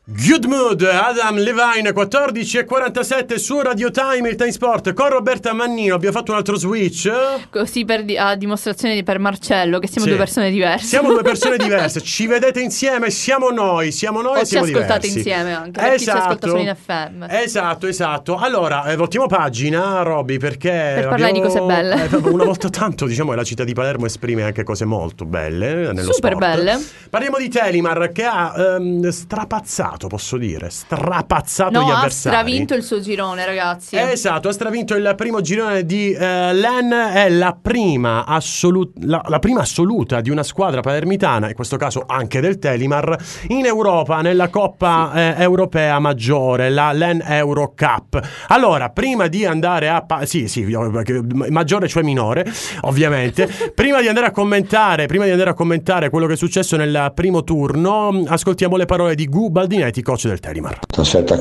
Good Mood, Adam Levine, 14:47 su Radio Time, il Time Sport con Roberta Mannino. Abbiamo fatto un altro switch così a dimostrazione per Marcello che siamo due persone diverse. Siamo due persone diverse, ci vedete insieme, siamo noi o e siamo diversi. ci ascoltate insieme anche, per chi ci ascolta solo in FM. Esatto. Allora, voltiamo pagina, Robby, perché per parlare di cose belle. Una volta tanto, diciamo, la città di Palermo esprime anche cose molto belle nello super sport. Belle. Parliamo di Telimar che ha strapazzato, posso dire, strapazzato gli avversari. Ha stravinto il suo girone, ragazzi. Esatto, ha stravinto il primo girone di LEN. È la prima assoluta di una squadra palermitana, in questo caso anche del Telimar, in Europa nella Coppa Europea Maggiore, la LEN Euro Cup. Allora, prima di andare a maggiore cioè minore, ovviamente, prima di andare a commentare quello che è successo nel primo turno, ascoltiamo le parole di Gu Baldinetti, coach del Telimar. Trasferta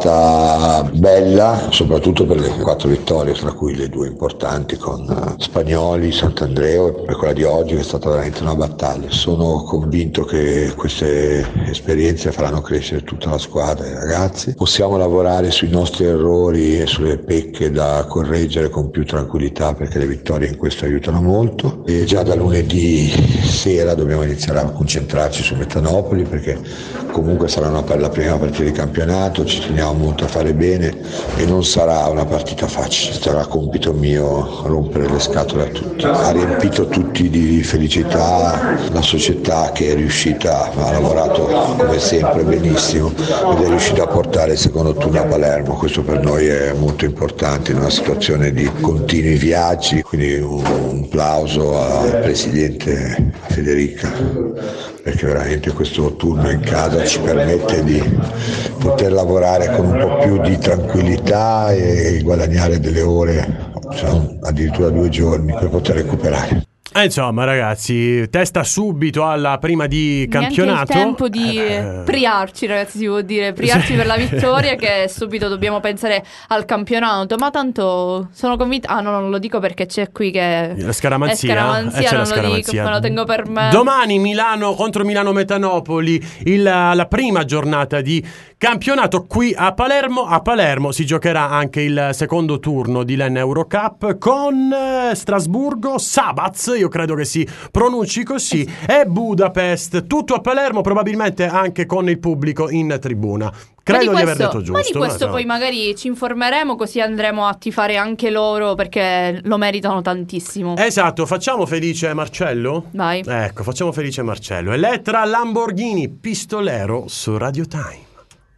croata bella, soprattutto per le 4 vittorie, tra cui le 2 importanti con Spagnoli, Sant'Andreo, e per quella di oggi che è stata veramente una battaglia. Sono convinto che queste esperienze faranno crescere tutta la squadra e i ragazzi. Possiamo lavorare sui nostri errori e sulle pecche da correggere con più tranquillità, perché le vittorie in questo aiutano molto, e già da lunedì sera dobbiamo iniziare a concentrarci su Metanopoli, perché comunque sarà la prima partita di campionato, ci teniamo molto a fare bene e non sarà una partita facile, sarà compito mio rompere le scatole a tutti. Ha riempito tutti di felicità la società, che è riuscita, ha lavorato come sempre benissimo ed è riuscita a portare il secondo turno a Palermo. Questo per noi è molto importante in una situazione di continui viaggi, quindi un plauso al presidente Federica, perché veramente questo turno in casa ci permette di poter lavorare con un po' più di tranquillità e guadagnare delle ore, addirittura 2 giorni, per poter recuperare. Insomma, ragazzi, testa subito alla prima di campionato. Neanche il tempo di priarci, ragazzi, si può dire. Priarci per la vittoria, che subito dobbiamo pensare al campionato. Ma tanto sono convinta. Ah, no, non lo dico perché c'è qui che la scaramanzia. C'è non lo dico, me lo tengo per me. Domani Milano contro Milano Metanopoli, la prima giornata di campionato qui a Palermo. A Palermo si giocherà anche il secondo turno di LEN Euro Cup con Strasburgo, Sabaz, io credo che si pronunci così, e Budapest. Tutto a Palermo, probabilmente anche con il pubblico in tribuna. Credo di aver detto giusto. Ma di questo poi magari ci informeremo, così andremo a tifare anche loro, perché lo meritano tantissimo. Esatto, facciamo felice Marcello? Vai. Ecco, facciamo felice Marcello. Elettra Lamborghini Pistolero su Radio Time.